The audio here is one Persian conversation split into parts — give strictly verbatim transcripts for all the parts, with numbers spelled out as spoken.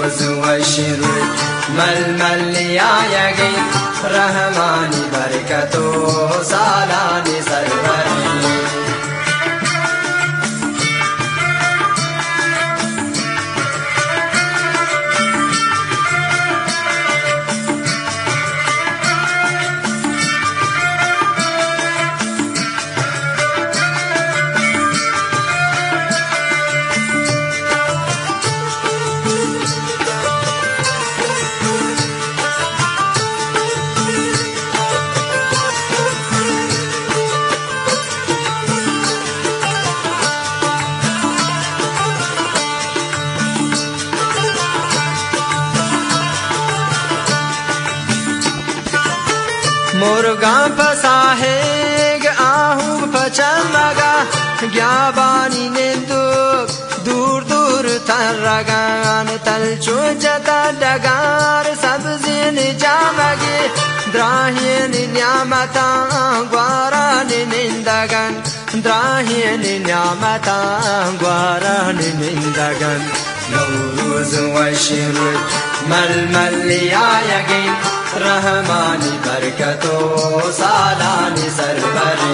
نوروز و شروع ململی آیگی رحمانی برکت و سالانی سربری मुर्गा फसाहेग आहू पचमगा ग्याबानी ने दो दूर दूर थरगान तलचो जता डगार सब्जिन जामगे द्राहियन न्यामता ग्वारान निंदगन द्राहियन न्यामता ग्वारान निंदगन नौरोज व शिरुत मलमली आयगे रहमानी बरकतो सालानी सरबरी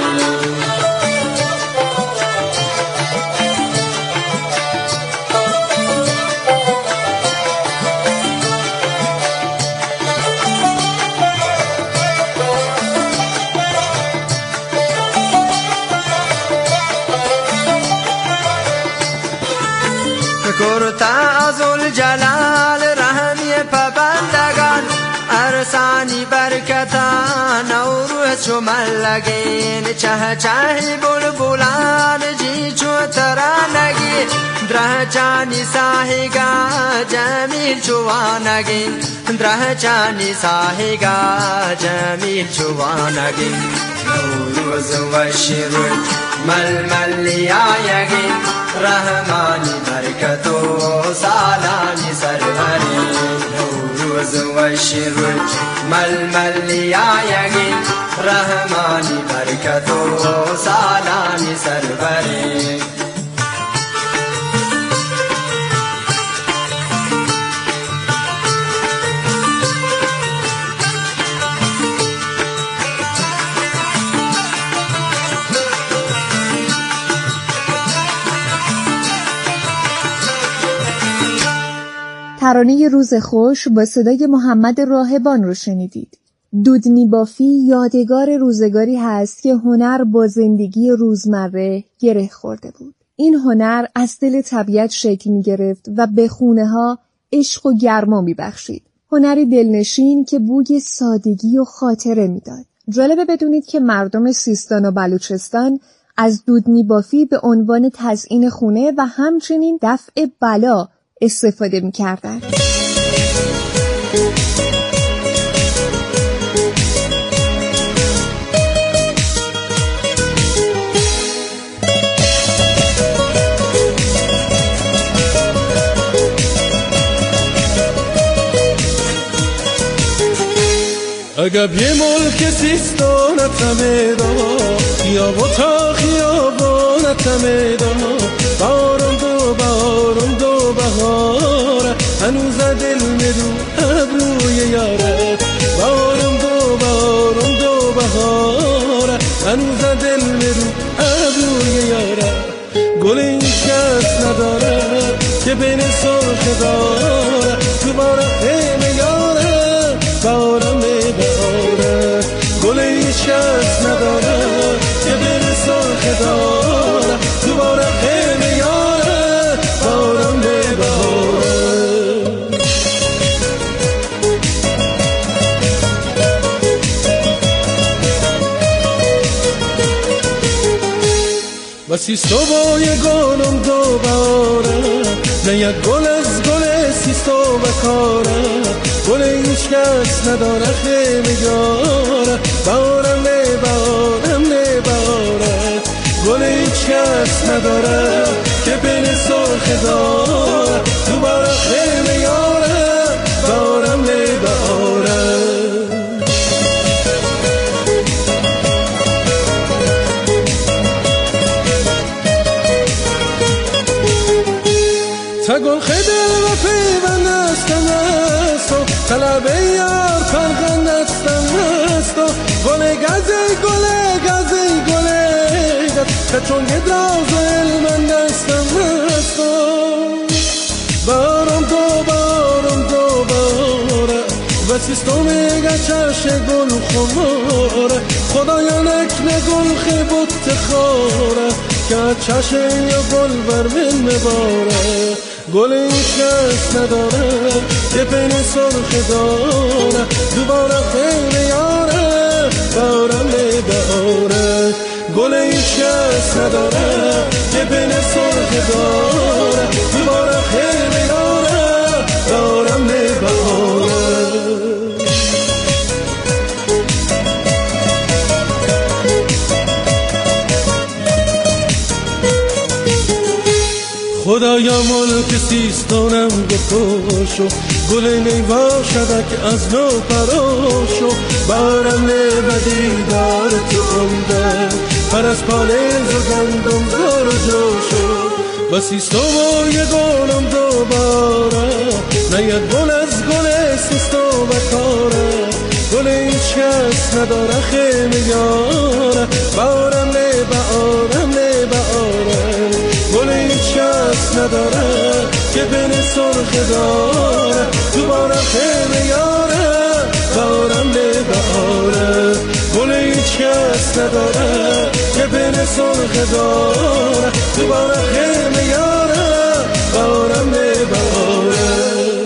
कुर्ता अजुल जलाल रहमी पबंदगान अरसानी बरकता नौरोज शुमल लगेन चह चाहे बुलबुलान जी चो तरानगी द्रहचानी साहिगा जमील चुवानगी द्रहचानी साहिगा जमील चुवानगी नौरोज व शिरुत मलमली आयगी रहमानी बरकतो सालानी सरबरी नौरोज व शिरुत मलमली आयगी रहमानी बरकतो सालानी सरबरी ترانه روز خوش با صدای محمد راهبان رو شنیدید. دودنی بافی یادگار روزگاری هست که هنر با زندگی روزمره گره خورده بود. این هنر از دل طبیعت شکل می گرفت و به خونه ها عشق و گرما می بخشید. هنری دلنشین که بوی سادگی و خاطره می داد. جالبه بدونید که مردم سیستان و بلوچستان از دودنی بافی به عنوان تزیین خونه و همچنین دفع بلا استفاده می کردن. اگر یه ملک سیستانتمه دا یا با تا خیابانتمه دا بارم دو بارم دو بهاره هنوز دل میرو ابروی یاره بارم دو بارم دو بهاره هنوز دل میرو ابروی یاره گل هیچ کس نداره که بین سرخ داره تو باره خیمه یاره بارم بهاره گل هیچ کس نداره که بین سرخ داره تو باره خیمه یاره بارم بهاره بسی صبای گلم دوباره نه یک گل از گل سیستو بکاره گل هیچ کس نداره خیمه یاره بارم نه بارم نه باره گل هیچ کس نداره که بین سرخ داره تو باره خیمه یاره بارم نه باره تا گل خدل و پیوند است طلبه یار فرغندستم مستو گله گزه گله گزه گله گز چون گدراز المندستم مستو بارم دو بارم دو باره و سیستم گچش گل خماره خدایانک نگل خیبت خاره که چشه یا گل بر من مباره گل هیچ کس نداره یه پین سرخ داره دوباره خیلی یاره بارم نباره گل هیچ کس نداره یه پین سرخ داره دوباره خیلی یاره بارم نباره خدایا ملک سیستانم بکشو گل نیوا شدک از نو پراشو بارم نبدی دار تو عمده پر از پالز و گندم دار و جوشو و سیستان یه گلم دوباره نید گل از گل سیستان بکاره گل هیچ کس نداره خیلی یاره بارم نبارم نباره گل هیچ کس نداره که بین سرخ داره دوباره خیلی یاره بارم نباره گل هیچ کس نداره که بین سرخ داره دوباره خیلی یاره بارم نباره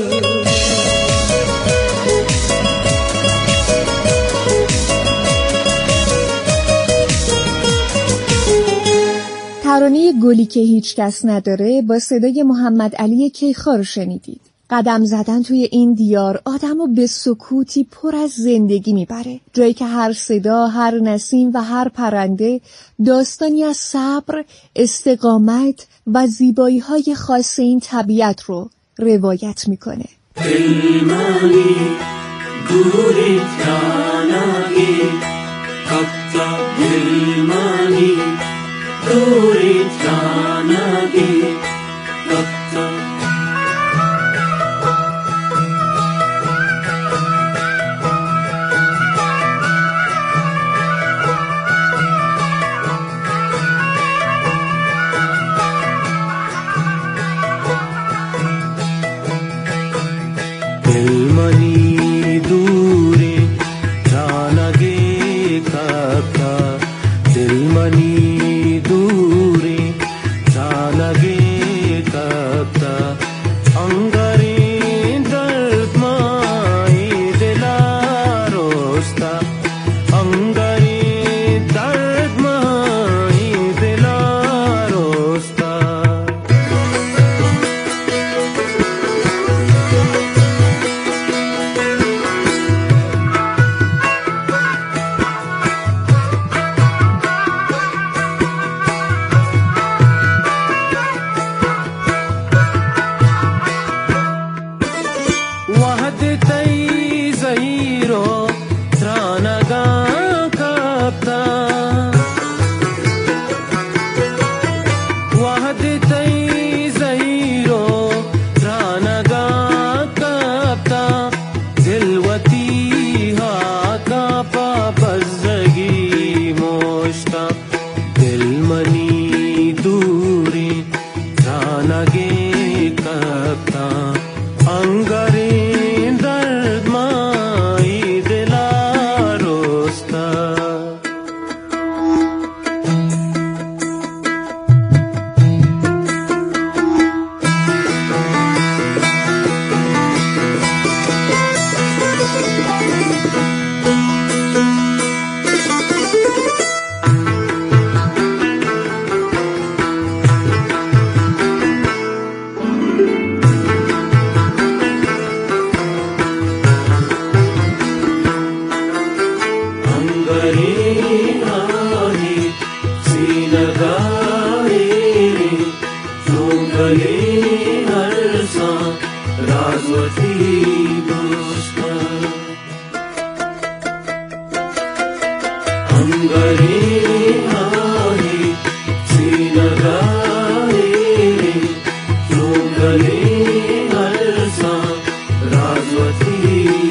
ترانه گلی که هیچ کس نداره با صدای محمد علی کیخان رو شنیدید. قدم زدن توی این دیار آدمو به سکوتی پر از زندگی میبره، جایی که هر صدا، هر نسیم و هر پرنده داستانی از صبر، استقامت و زیبایی‌های خاص این طبیعت رو روایت میکنه. دلمانی دوری جانانی کتا دلمانی دوری جانانی کتا دلمانی دوری جانانی کتا دلمانی دوری جانانی کتا انگاری درد مای دلاروستا انگاری درد مای دلاروستا وحدتي زهيرو ترانغا كابتا وحدتي زهيرو ترانغا كابتا دلوتي هاكا بابزگی مشتا دلمنی دوری ترانگی کابتا انگاری درد مای دلاروستا Razwati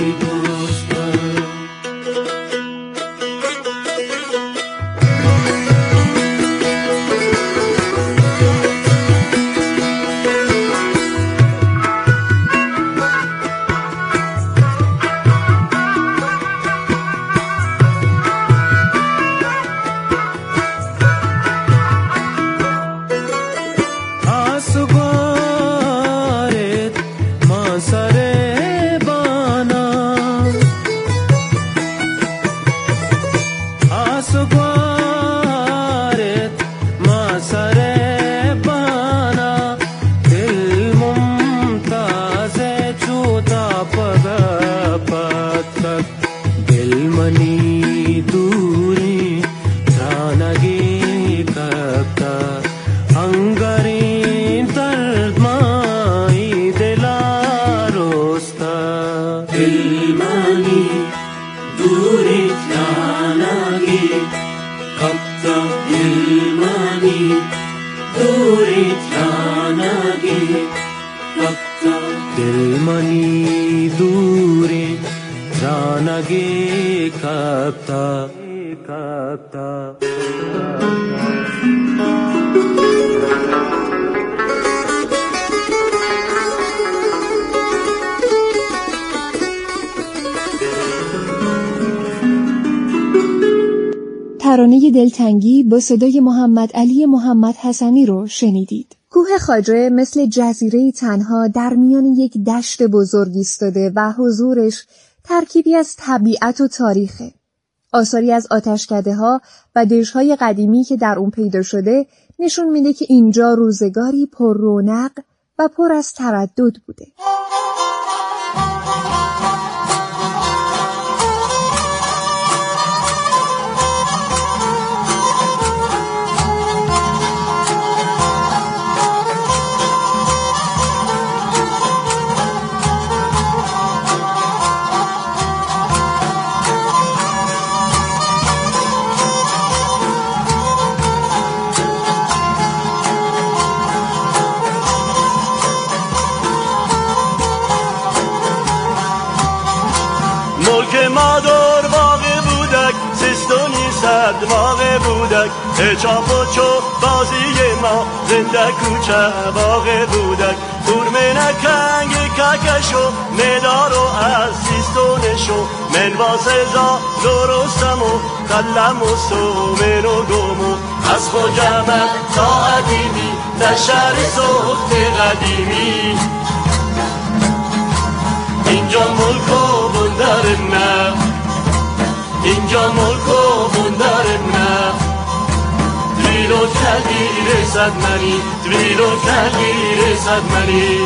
دل منی دوری رانگی کبتا کبتا ترانه دلتنگی با صدای محمد علی محمد حسنی رو شنیدید. کوه خواجه مثل جزیره تنها در میان یک دشت بزرگ ایستاده و حضورش ترکیبی از طبیعت و تاریخه. آثاری از آتشکده‌ها و دژهای قدیمی که در اون پیدا شده نشون میده که اینجا روزگاری پر رونق و پر از تردد بوده. مادر باغ بودک سیستونی صد باغ بودک چاپ و چو بازی ما زنده کوچه باغ بودک دور منکنگ ککشو ندارو از سیستونشو من واسزا درستم و قلم و سومن و گمو از خوجمت تا قدیمی در شهر سخت قدیمی اینجا ملک و بندرم نه اینجا ملک و بندرم نه دویلو کلگی رسد منی دویلو کلگی رسد منی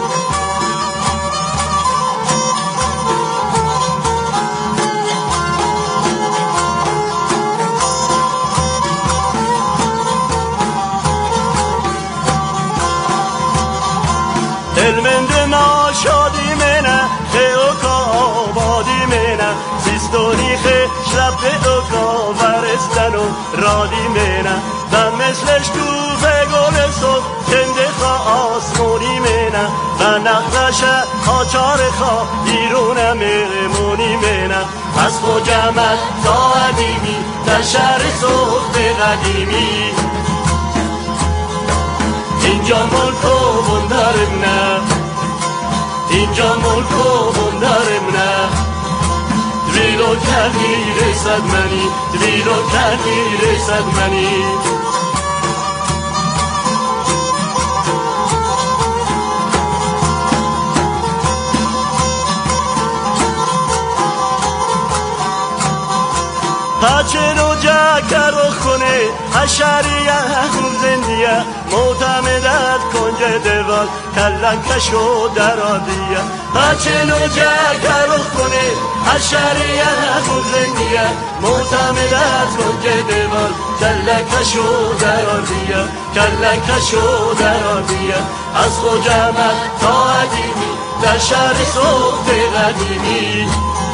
علمند ناشادی منه خیوکا آبادی منه سیستونی خی شرب اوکا ورستن و رادی منه و مثلش کوفه گل سد کنده خوا آسمونی منه و نقرش آچار خوا ایرون میمونی منه از خوجمت تا قدیمی در شهر سخت قدیمی اینجا ملک و بندرم نه اینجا ملک و بندرم نه دویلو کلگی رسد منی دویلو کلگی رسد منی پاچه رو جکر رو خونه حشریه هم زندیه معتمدت کنج دوال کلن کشو درادیه پاچه رو جکر رو خونه حشریه هم زندیه معتمدت کنج دوال کلن کشو درادیه کلن کشو درادیه از خوجمت تا قدیمی در شهر سخت قدیمی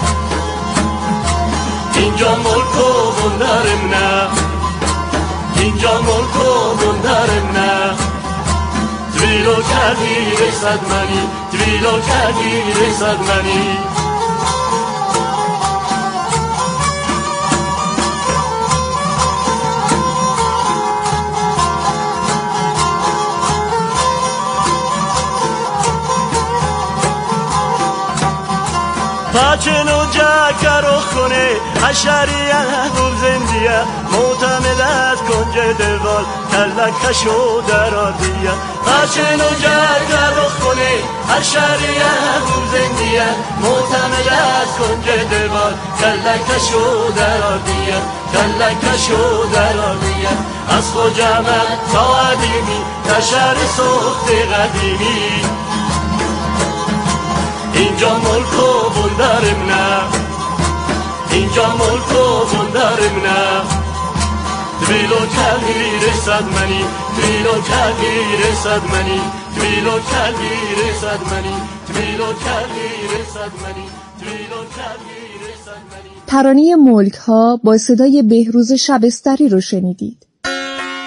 اینجا ملک و بندرم نه اینجا ملک و بندرم نه دویلو کلگی رسد منی دویلو کلگی رسد منی پاچه نو جکر رو خونه حشریه هم زندیه معتمدت کنج دوال کلن کشو درادیه پاچه نو جکر رو خونه حشریه هم زندیه معتمدت کنج دوال کلن کشو درادیه کلن کشو درادیه از خوجمت تا قدیمی در شهر سخت قدیمی اینجا ملک و بندرم نه اینجا ملک و بندرم نه دویلو کلگی رسد منی دویلو کلگی رسد منی دویلو کلگی رسد منی دویلو کلگی رسد منی دویلو کلگی رسد منی. ترانه ملک ها با صدای بهروز شبستری رو شنیدید.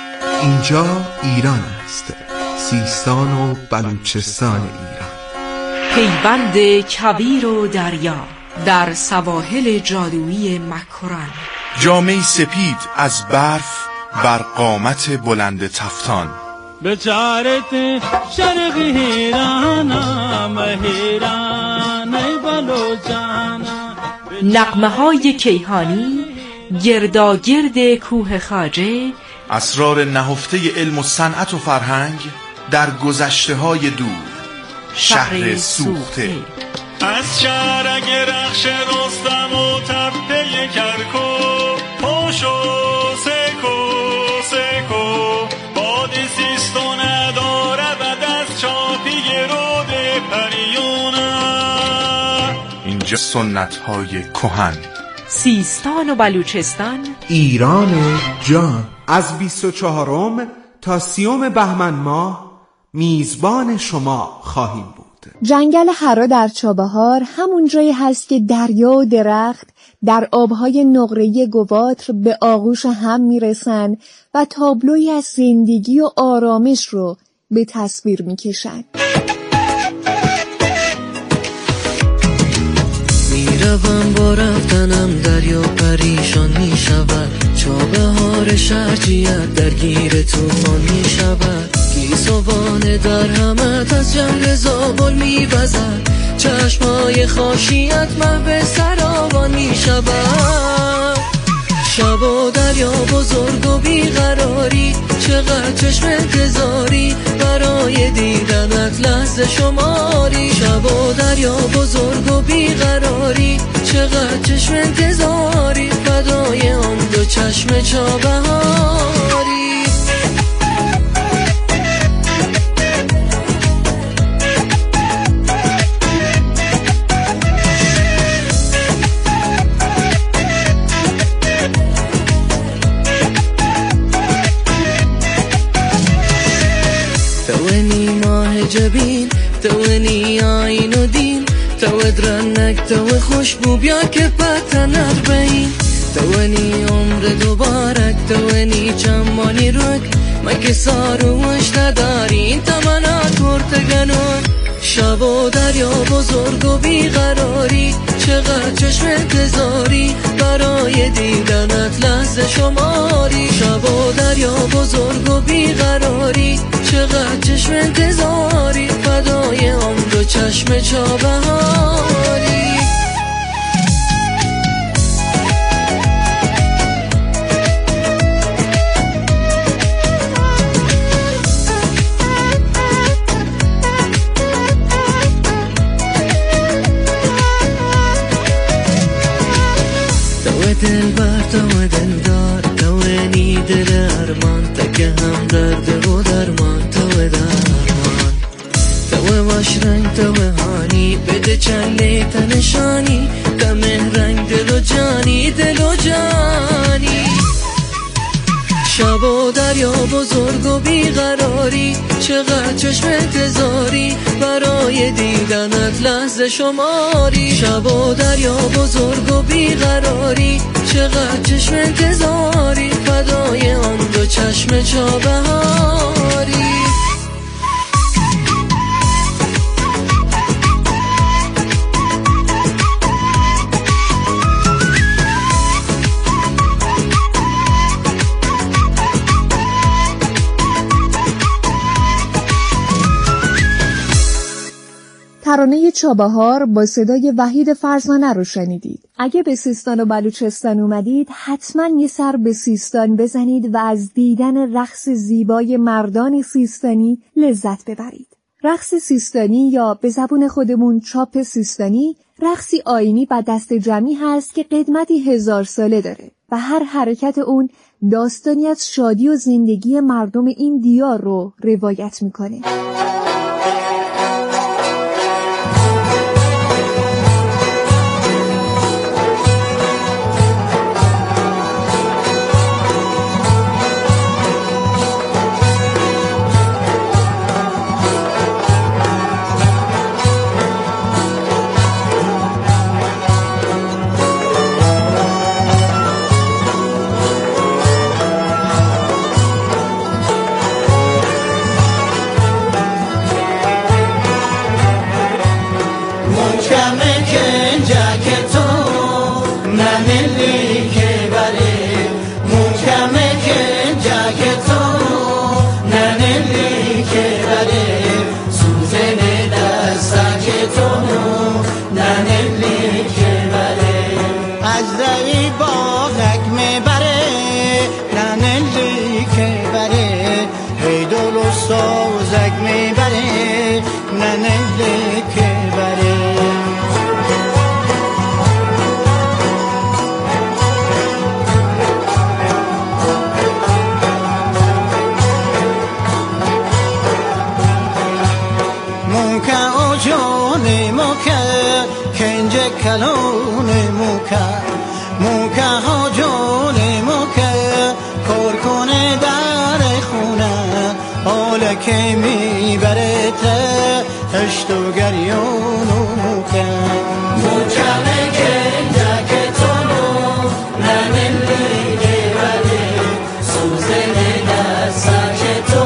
اینجا ایران است، سیستان و بلوچستان ایران. پیوند کویر و دریا در سواحل جادویی مکران. جامه سپید از برف بر قامت بلند تفتان. به چارت شرق هیرانم هیران بلوچان. نغمه های کیهانی گرداگرد کوه خواجه. اسرار نهفته علم و صنعت و فرهنگ در گذشته های دور. شهر سوخته. از شهرک رخش رستم و تپه کرکو پاشو سکو سکو باد سیستو نداره و دست چاپی رود پریونه. اینجا سنت های کهن. سیستان و بلوچستان، ایران جان. از بیست و چهارم تا سیوم بهمن ماه میزبان شما خواهیم بود. جنگل حرا در چابهار همون جایی هست که دریا و درخت در آبهای نقره‌ای گواتر به آغوش هم میرسن و تابلویی از زندگی و آرامش رو به تصویر میکشن. میروم با رفتنم دریا پریشان میشود، چابهار شرجیت درگیر توفان میشود. گیسوان در همت از جنگ زابل میوزد، چشمای خاشیت محو سراوان میشود. شب و دریا بزرگ و بیقراری، چقدر چشم انتظاری برای دیدنت لحظه شماری. شب و دریا بزرگ و بیقراری، چقدر چشم انتظاری فدای آن دو چشم چابهاری. جبین توانی آین و دین، تو درنک تو خوشبو بیا که پتن اربعین. توانی عمر دوبارک توانی چمانی رک، مگه ساروش نداری این تمنا کرتگنون. شب و دریا بزرگ و بیقراری، چقدر چشم انتظاری برای دیدنت لحظه شماری. شب و دریا بزرگ و بیقراری، چقدر چشم انتظاری فدای آن دو چشم چابهاری. تو دل بر تو دلدار، تو نی دل ارمان، تکه هم درد و درمان. تو درمان تو باش رنگ تو هانی، بده چله تنشانی، دم رنگ دل و جانی دل و جانی. شب و دریا بزرگ و بیقراری، چقدر چشم انتظاری برای دیدنت لحظه شماری. شب و دریا بزرگ و بیقراری، چقدر چشم انتظاری فدای آن دو چشم چابهاری. ترانه چابهار با صدای وحید فرزانه رو شنیدید. اگه به سیستان و بلوچستان اومدید حتما یه سر به سیستان بزنید و از دیدن رقص زیبای مردان سیستانی لذت ببرید. رقص سیستانی یا به زبون خودمون چاپ سیستانی رقصی آیینی و دست جمعی هست که قدمتی هزار ساله داره و هر حرکت اون داستانی از شادی و زندگی مردم این دیار رو روایت میکنه. محکمه کنجک تو ننلی که بره محکمه کنجک تو ننلی که بره سوزن دستک تو ننلی که بره از دری باغک میبره ننلی که بره هی دل و سوزک میبره ننلی که بره موکا و جون موکا کنج کلون موکا موکا و جون موکا کار کنه در خونه حالا که میبره تا هشت و گریون موکا موکا کنج که تو ننلی بره سوزن دستک تو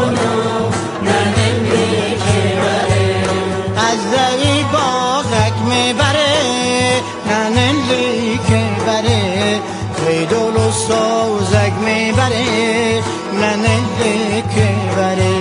ننلی که بره از دری باغک میبره ننلی که بره خیدول و سوزک میبره ننلی که بره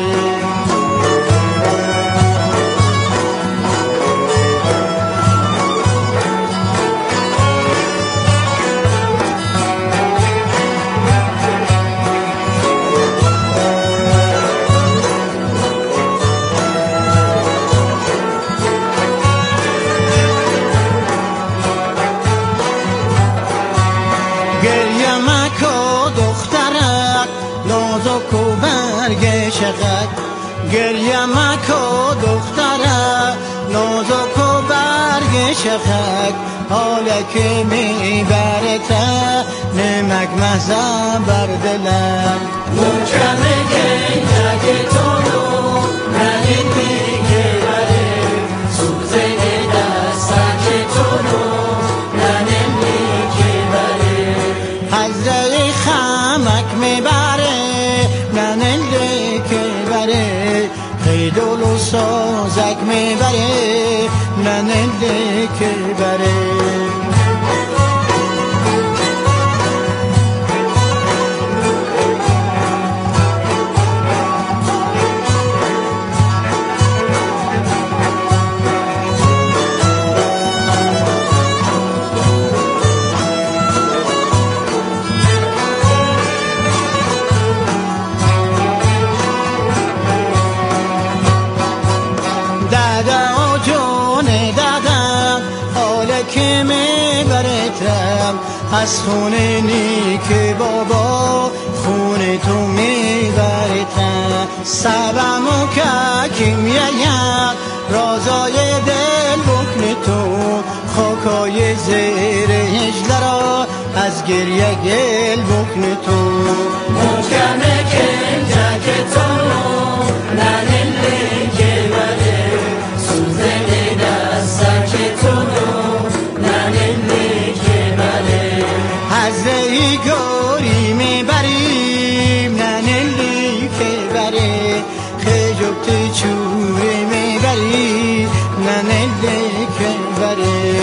گریه مکو دخترک نازک و برگ شقک گریه مکو دخترک نازک و برگ شقک حالا که میبره تا نمک مزه بر دلم محکمه کنجک تو ننلی که بره سوزن دستک تو ننلی که بره حضره خمک میبره ننلی که بره خیدول و سازک میبره ننلی که بره که میبرتم از خونه نیک بابا خونه تو میبرتم سبمو که کیمیایم رازای دل بکن تو خاکای زیر هجلرا از گریه گل بکن تو محکمه کنجک تو ننلی که بره سوزن دستک تو ننلی که بره حضره گوری میبریم ننلی که بره خجبت چوری میبریم ننلی که بره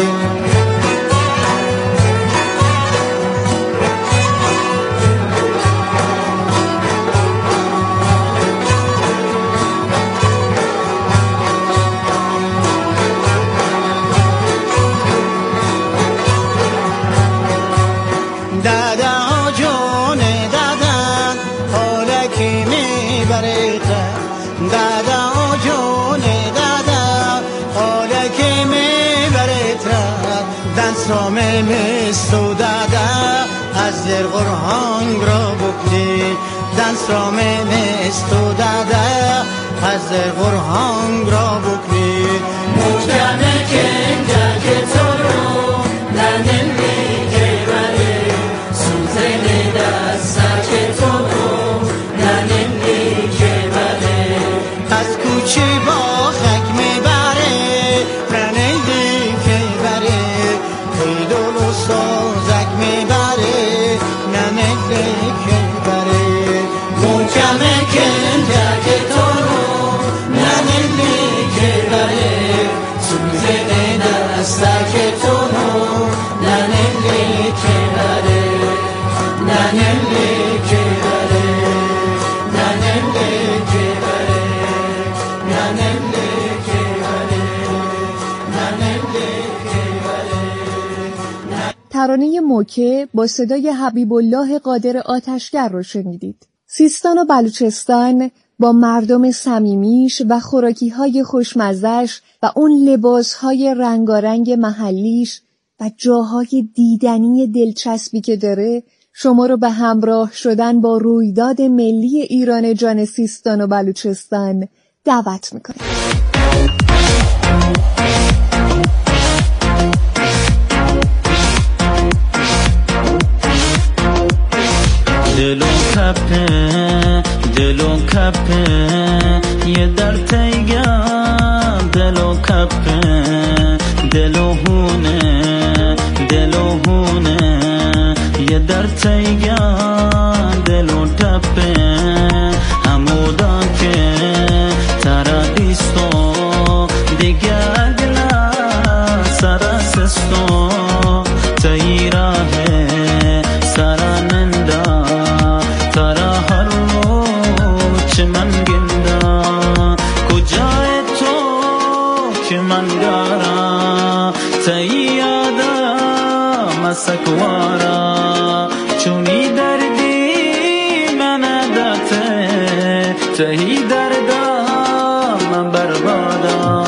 دادا جون دادا حالا که میبرته دادا جون دادا حالا که میبرته دست را میمست و دادا از در قرآن را بکنی دست را میمست و دادا از در قرآن را بکنی محکمه کنجک تو رو ننلی که بره سوزن دستک تو ننلی که بره از کوچه با خک میبره ننلی که بره خیدول و سازک میبره ننلی که بره محکمه کنجک تو ننلی که بره سوزن ترانه موکه با صدای حبیب الله قادر آتشگر رو شنیدید. سیستان و بلوچستان با مردم صمیمیش و خوراکی‌های خوشمزه‌اش و اون لباس‌های رنگارنگ محلیش و جاهای دیدنی دلچسبی که داره شما رو به همراه شدن با رویداد ملی ایران جان سیستان و بلوچستان دعوت میکنه. دلو کپه دلو کپه یه در تیگم دلو کپه دلو هونه دلو هونه یه در تیگم دلو تپه همودان که ترادیستو دیگه اگلا سراسستو تیراه سرانندا ترا هر روز من گندا کجای تو که من گارا تیادا مسکوارا چونی دردی من داته تهی دردا من بربادا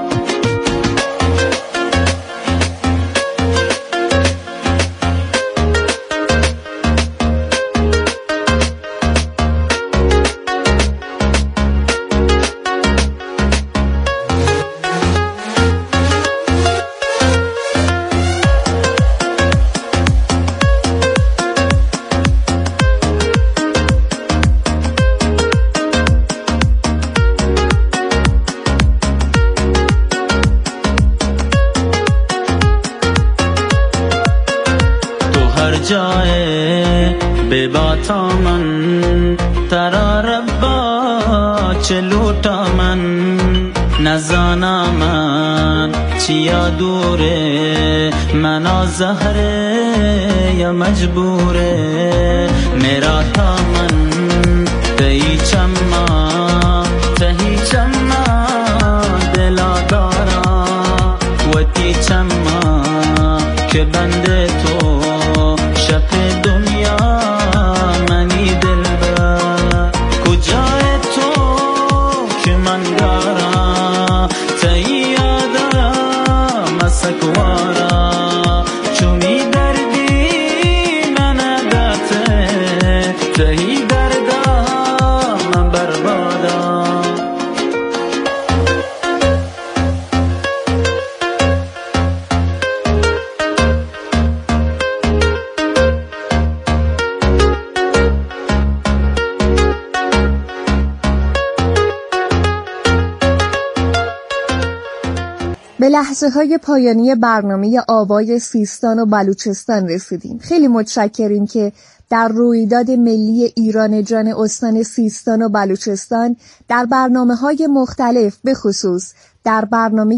جای به باتا من ترا ربا چلوتا من نزانا من چیا دوره منا زهره یا مجبوره میرا تا من تهی چما تهی چما دلا دارا و تی چما که بنده تو شب دنیا منی دلبر کجای تو که من دارم تیادا مسکوارا چونی دردی من داته تهی دردا من بربادا به لحظه های پایانی برنامه آوای سیستان و بلوچستان رسیدیم. خیلی متشکریم که در رویداد ملی ایران جان استان سیستان و بلوچستان در برنامه های مختلف به خصوص در برنامه